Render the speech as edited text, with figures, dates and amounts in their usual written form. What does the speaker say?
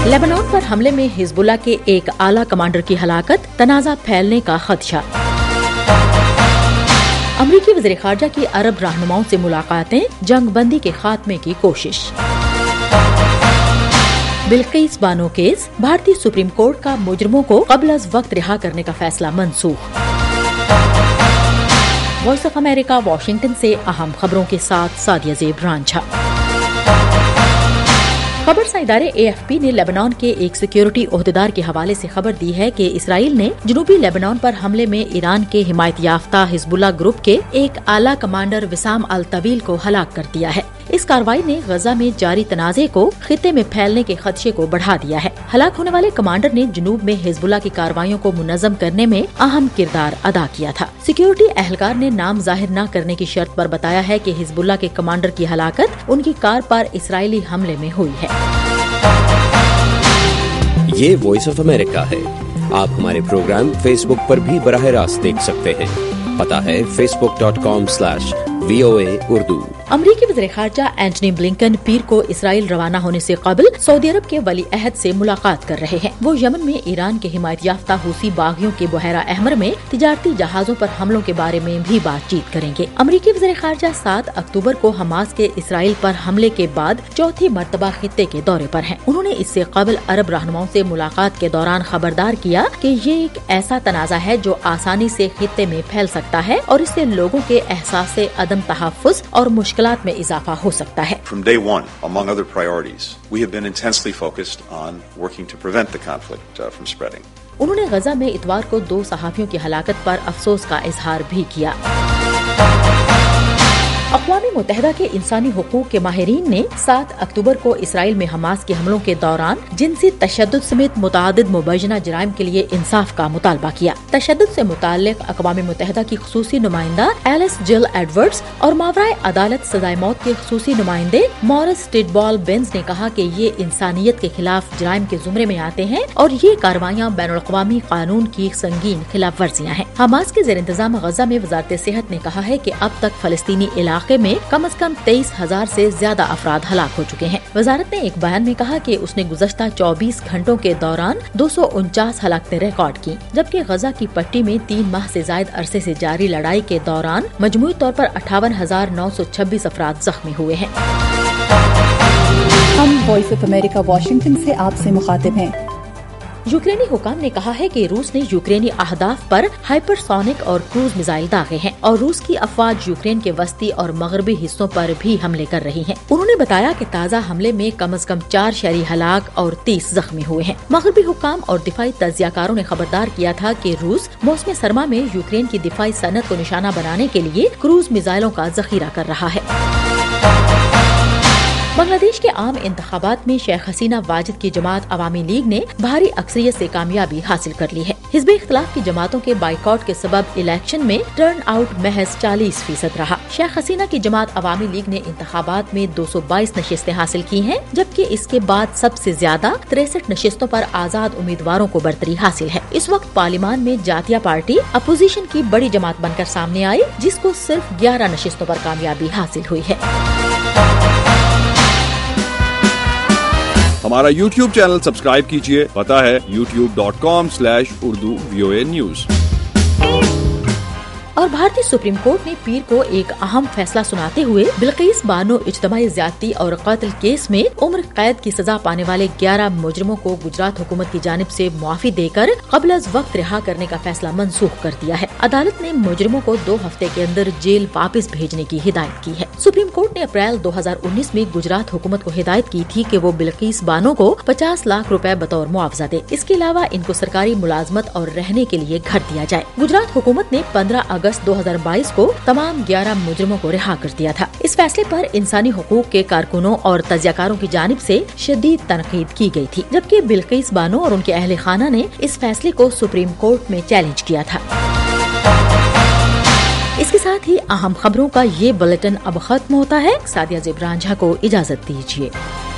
Lebanon पर हमले में हिजबुल्लाह के एक आला कमांडर की हलाकत, तनाज़ा फैलने का खदशा। अमरीकी वज़ीर ख़ारजा की अरब रहनुमाओं से मुलाकातें, जंग बंदी के खात्मे की कोशिश। बिल्किस बानो केस, भारतीय सुप्रीम कोर्ट का मुजरिमों को क़ब्ल अज़ वक्त रिहा करने का फैसला मंसूख। वॉइस ऑफ अमेरिका वाशिंगटन से अहम खबरों के साथ सादिया ज़ेब रांझा। खबर इदारे AFP ने लेबनान के एक सिक्योरिटी ओहदेदार के हवाले से खबर दी है कि इसराइल ने जनूबी लेबनान पर हमले में ईरान के हिमायत याफ्ता हिजबुल्लाह ग्रुप के एक आला कमांडर विसाम अल तवील को हलाक कर दिया है। इस कार्रवाई ने गजा में जारी तनाज़े को खित्ते में फैलने के खदशे को बढ़ा दिया है। हलाक होने वाले कमांडर ने जनूब में हिजबुल्लाह की कार्रवाइयों को मुनज़्ज़म करने में अहम किरदार अदा किया था। सिक्योरिटी एहलकार ने नाम जाहिर न करने की शर्त पर बताया है कि हिजबुल्लाह के कमांडर की हलाकत उनकी कार पर इसराइली हमले में हुई है। ये वॉइस ऑफ अमेरिका है। आप हमारे प्रोग्राम फेसबुक पर भी बराह रास्त देख सकते हैं। पता है facebook.com/VOA उर्दू। अमरीकी वज़ीर ख़ारजा एंटनी ब्लिंकन पीर को इसराइल रवाना होने से कबल सऊदी अरब के वली अहद से मुलाकात कर रहे हैं। वो यमन में ईरान के हिमायत याफ्ता हूसी बागियों के बहरा अहमर में तिजारती जहाजों पर हमलों के बारे में भी बातचीत करेंगे। अमरीकी वज़ीर ख़ारजा 7 अक्टूबर को हमास के इसराइल पर हमले के बाद चौथी मर्तबा खित्ते के दौरे पर हैं। उन्होंने इससे कबल अरब रहनुमाओं से मुलाकात के दौरान खबरदार किया कि ये एक ऐसा तनाज़ा है जो आसानी से खित्ते में फैल सकता है और इससे लोगों के एहसास से अदम तहफ़्फ़ुज़ और मुश्किलात में इजाफा हो सकता है। From day one, among other priorities, we have been intensely focused on working to prevent the conflict from spreading. उन्होंने गजा में इतवार को 2 सहाफ़ियों की हलाकत पर अफसोस का इजहार भी किया। अक़वाम मुत्तहिदा के इंसानी हुकूक के माहिरीन ने 7 अक्टूबर को इसराइल में हमास के हमलों के दौरान जिनसी तशद्दुद समेत मुतअद्दिद मुबैयना जराइम के लिए इंसाफ का मुतालबा किया। तशद्दुद से मुताल्लिक़ अक़वाम मुत्तहिदा की ख़ुसूसी नुमाइंदा एलिस जिल एडवर्ड्स और मावराए अदालत सज़ाए मौत के ख़ुसूसी नुमाइंदे मॉरिस टिडबॉल बेंस ने कहा कि ये इंसानियत के खिलाफ जराइम के ज़ुमरे में आते हैं और ये कार्रवाइयाँ बैनुल-अक़वामी कानून की संगीन खिलाफ वर्जियाँ हैं। हमास के ज़ेर इंतज़ाम गजा में वज़ारत सेहत ने कहा है कि अब तक फ़लस्तीनी इलाके में कम से कम 23,000 से ज्यादा अफराद हलाक हो चुके हैं। वजारत ने एक बयान में कहा कि उसने गुज़श्ता 24 घंटों के दौरान 249 हलाकतें रिकॉर्ड की, जबकि गजा की पट्टी में 3 माह से जायद अरसे से जारी लड़ाई के दौरान मजमूई तौर पर 58,926 अफराद जख्मी हुए हैं। हम वॉइस ऑफ अमेरिका वाशिंगटन से आपसे मुखातिब हैं। यूक्रेनी हुकाम ने कहा है कि रूस ने यूक्रेनी अहदाफ पर हाइपरसोनिक और क्रूज मिसाइल दागे हैं और रूस की अफवाज यूक्रेन के वस्ती और मगरबी हिस्सों पर भी हमले कर रही हैं। उन्होंने बताया कि ताज़ा हमले में कम से कम 4 शहरी हलाक और 30 जख्मी हुए हैं। मगरबी हुकाम और दिफाई तज्जियाकारों ने खबरदार किया था कि रूस मौसम सरमा में यूक्रेन की दिफाई सनत को निशाना बनाने के लिए क्रूज मिसाइलों का जखीरा कर रहा है। बांग्लादेश के आम इंतखाबात में शेख हसीना वाजिद की जमात अवामी लीग ने भारी अक्सरियत से कामयाबी हासिल कर ली है। हिज़्ब इख्तिलाफ की जमातों के बाइकआउट के सबब इलेक्शन में टर्न आउट महज 40% रहा। शेख हसीना की जमात अवामी लीग ने इंतखाबात में 222 नशिस्तें हासिल की हैं, जबकि इसके बाद सबसे ज्यादा 63 नशिस्तों पर आजाद उम्मीदवारों को बरतरी हासिल है। इस वक्त पार्लियामान में जातिया पार्टी अपोजिशन की बड़ी जमात बनकर सामने आई, जिसको सिर्फ 11 नशिस्तों पर कामयाबी हासिल हुई है। हमारा YouTube चैनल सब्सक्राइब कीजिए। पता है youtube.com/Urdu VOA News। और भारतीय सुप्रीम कोर्ट ने पीर को एक अहम फैसला सुनाते हुए बिल्किस बानो इज्तमाई ज्यादती और कत्ल केस में उम्र कैद की सजा पाने वाले 11 मुजरिमों को गुजरात हुकूमत की जानिब से मुआफी देकर क़ब्ल अज़ वक्त रिहा करने का फैसला मनसूख कर दिया है। अदालत ने मुजरिमों को 2 हफ्ते के अंदर जेल वापस भेजने की हिदायत की है। सुप्रीम कोर्ट ने अप्रैल 2019 में गुजरात हुकूमत को हिदायत की थी कि वो बिल्किस बानो को 50 लाख रुपए बतौर मुआवजा दे। इसके अलावा इनको सरकारी मुलाजमत और रहने के लिए घर दिया जाए। गुजरात हुकूमत ने 15 अगस्त 2022 को तमाम 11 मुजरिमों को रिहा कर दिया था। इस फैसले पर इंसानी हुकूक के कारकुनों और तज्जियाकारों की जानिब से शदीद तनकीद की गई थी, जबकि बिल्किस बानो और उनके अहले खाना ने इस फैसले को सुप्रीम कोर्ट में चैलेंज किया था। इसके साथ ही अहम खबरों का ये बुलेटिन अब खत्म होता है। सादिया ज़ेब रांझा को इजाजत दीजिए।